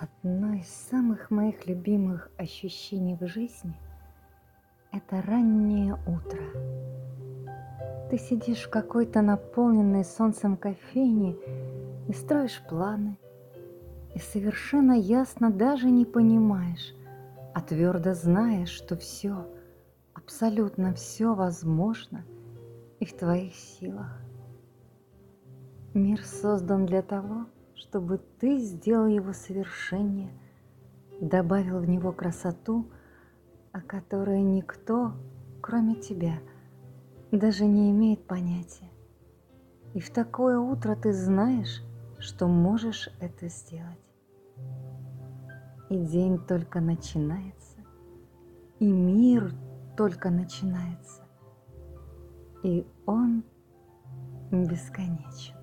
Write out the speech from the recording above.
Одно из самых моих любимых ощущений в жизни — это раннее утро. Ты сидишь в какой-то наполненной солнцем кофейне и строишь планы, и совершенно ясно даже не понимаешь, а твердо знаешь, что все, абсолютно все возможно и в твоих силах. Мир создан для того, чтобы ты сделал его совершеннее, добавил в него красоту, о которой никто, кроме тебя, даже не имеет понятия. И в такое утро ты знаешь, что можешь это сделать. И день только начинается, и мир только начинается, и он бесконечен.